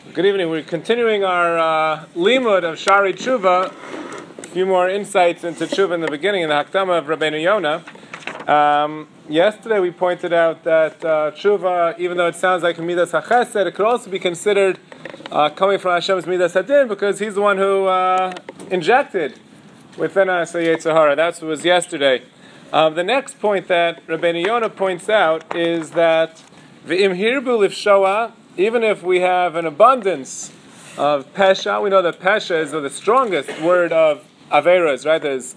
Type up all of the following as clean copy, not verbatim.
Good evening. We're continuing our limud of Shari Tshuva. A few more insights into Tshuva in the beginning, in the Hakdama of Rabbeinu Yonah. Yesterday we pointed out that Tshuva, even though it sounds like a Midas HaChesed, it could also be considered coming from Hashem's Midas HaDin, because He's the one who injected within us a Yetzer Hara. That was yesterday. The next point that Rabbeinu Yonah points out is that V'im hirbu lifshoah, even if we have an abundance of pesha, we know that pesha is the strongest word of averos, right? There's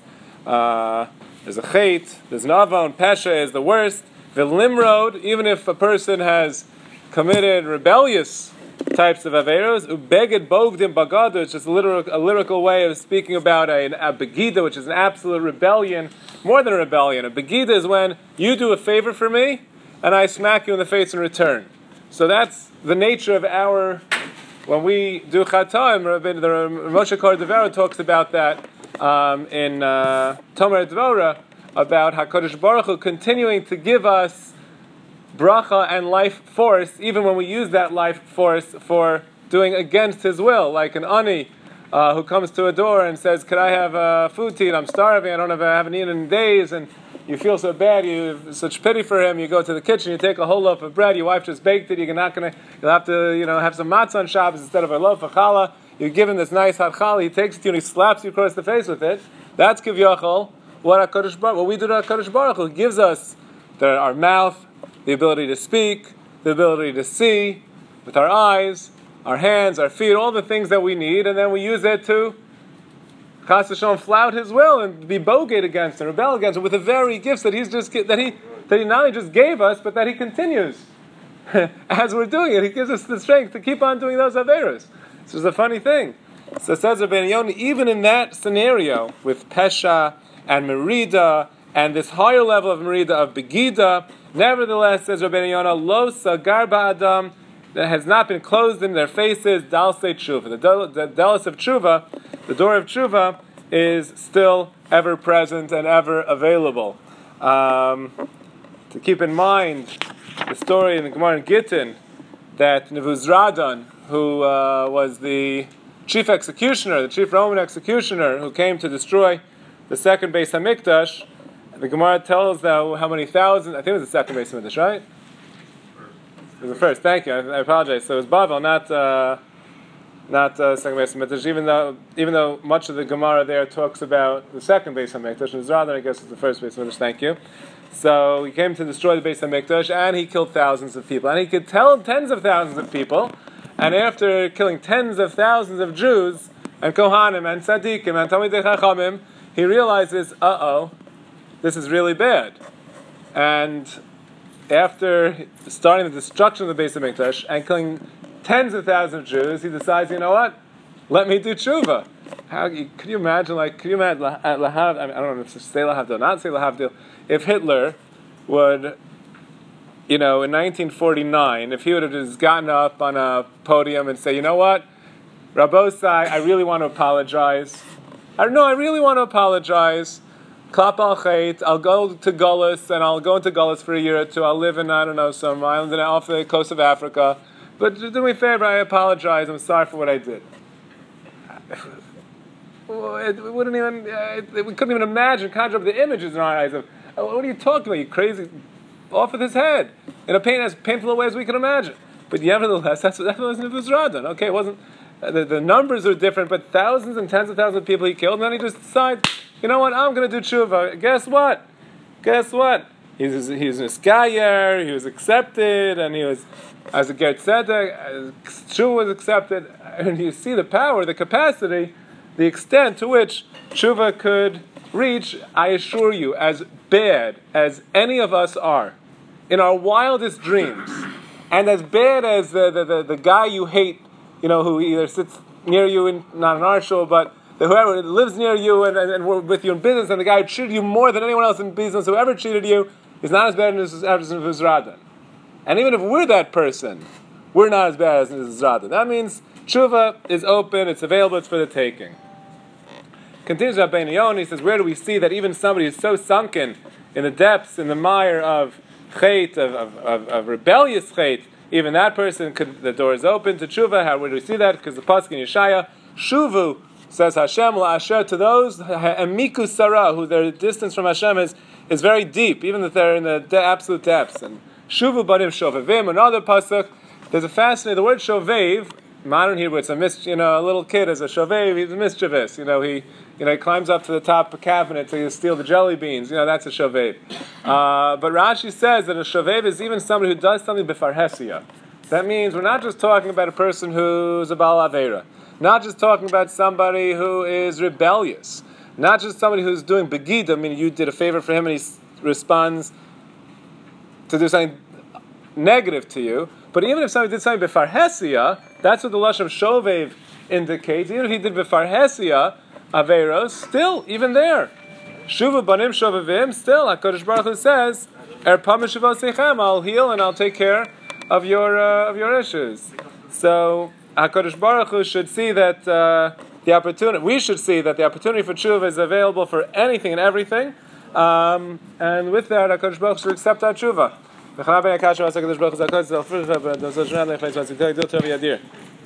a chait, there's an avon, pesha is the worst. V'limrod, even if a person has committed rebellious types of averos, ubeged bogdim bagadu, it's just a lyrical way of speaking about a begida, which is an absolute rebellion, more than a rebellion. A begida is when you do a favor for me, and I smack you in the face in return. So that's the nature of when we do Chataim. The Moshe Cordovero talks about that in Tomer Dvorah, about HaKadosh Baruch Hu continuing to give us bracha and life force, even when we use that life force for doing against His will, like an ani who comes to a door and says, "Could I have food to eat? I'm starving. I haven't eaten in days." And you feel so bad, you have such pity for him. You go to the kitchen, you take a whole loaf of bread. Your wife just baked it. You'll have to, have some matzah on Shabbos instead of a loaf of challah. You give him this nice hot challah. He takes it to you and he slaps you across the face with it. That's kivyachol. What we do to HaKadosh Baruch Hu gives us our mouth, the ability to speak, the ability to see with our eyes, our hands, our feet, all the things that we need, and then we use it to Chas v'shalom flout His will and be bogeyed against and rebel against Him with the very gifts that He not only just gave us, but that He continues as we're doing it. He gives us the strength to keep on doing those averos. This is a funny thing. So it says Rabbeinu Yonah, even in that scenario with pesha and merida and this higher level of merida of begida, nevertheless, says Rabbeinu Yonah, lo sagar ba'adam, that has not been closed in their faces, dalsei tshuva. The delis of tshuva, the door of tshuva, is still ever present and ever available. To keep in mind the story in the Gemara in Gittin that Nebuzaradan, who was the chief executioner, the chief Roman executioner, who came to destroy the second Beis Hamikdash, the Gemara tells how many thousands. I think it was the second Beis Hamikdash, right? It was the first. Thank you. I apologize. So it was Bavel, not second Beis Hamikdash. Even though much of the Gemara there talks about the second Beis Hamikdash, and rather, I guess, it's the first Beis Hamikdash. Thank you. So he came to destroy the Beis Hamikdash, and he killed thousands of people, and he could tell tens of thousands of people. And after killing tens of thousands of Jews and Kohanim and Tzaddikim and Talmidei Chachamim, he realizes, this is really bad. And after starting the destruction of the Beis Hamikdash and killing tens of thousands of Jews, he decides, you know what? Let me do tshuva. Could you imagine I don't know if to say lahavdil or not say lahavdil, if Hitler would, in 1949, if he would have just gotten up on a podium and say, you know what, Rabbosai, I really want to apologize. I really want to apologize. Klap al chait, I'll go to Gullus, and I'll go into Gullus for a year or two. I'll live in, some island off the coast of Africa. But do me a favor, I apologize. I'm sorry for what I did. We couldn't even imagine, conjure up the images in our eyes of, what are you talking about, you crazy, off with his head, in as painful a way as we can imagine. But nevertheless, that was Nebuzaradan. Okay, it wasn't, the numbers are different, but thousands and tens of thousands of people he killed, and then he just decided, you know what, I'm going to do tshuva. Guess what? He's an iskayer, he was accepted, and he was, as a ger tzedek, tshuva was accepted, and you see the power, the capacity, the extent to which tshuva could reach, I assure you, as bad as any of us are, in our wildest dreams, and as bad as the guy you hate, who either sits near you, not in our show, but whoever lives near you and we're with you in business, and the guy who treated you more than anyone else in business who ever treated you, is not as bad as Nebuzaradan. And even if we're that person, we're not as bad as Nebuzaradan. That means tshuva is open, it's available, it's for the taking. Continues Rabbeinu Yonah, he says, where do we see that even somebody who's so sunken in the depths, in the mire of chait, of rebellious chait, even that person the door is open to tshuva. How would we see that? Because the pasuk in Yeshaya, Shuvu, says Hashem la'asher to those emiku sarah, who their distance from Hashem is very deep, even if they're in the absolute depths. And Shuvu banim shovevim, another pasuk. There's a fascinating, the word shovev, modern Hebrew, it's a little kid is a shovev, he's mischievous. He climbs up to the top cabinet to steal the jelly beans. That's a shovev. But Rashi says that a shovev is even somebody who does something b'farhesia. That means we're not just talking about a person who's a Baal Aveira. Not just talking about somebody who is rebellious. Not just somebody who's doing begida, meaning you did a favor for him and he responds to do something negative to you. But even if somebody did something b'farhesia, that's what the lashon of shovev indicates. Even if he did b'farhesia averos, still, even there, shuva banim shovevim, still, HaKadosh Baruch Hu says, erpam sechem, I'll heal and I'll take care of your issues. So HaKadosh Baruch Hu should see that we should see that the opportunity for tshuva is available for anything and everything, and with that, HaKadosh Baruch Hu should accept our tshuva.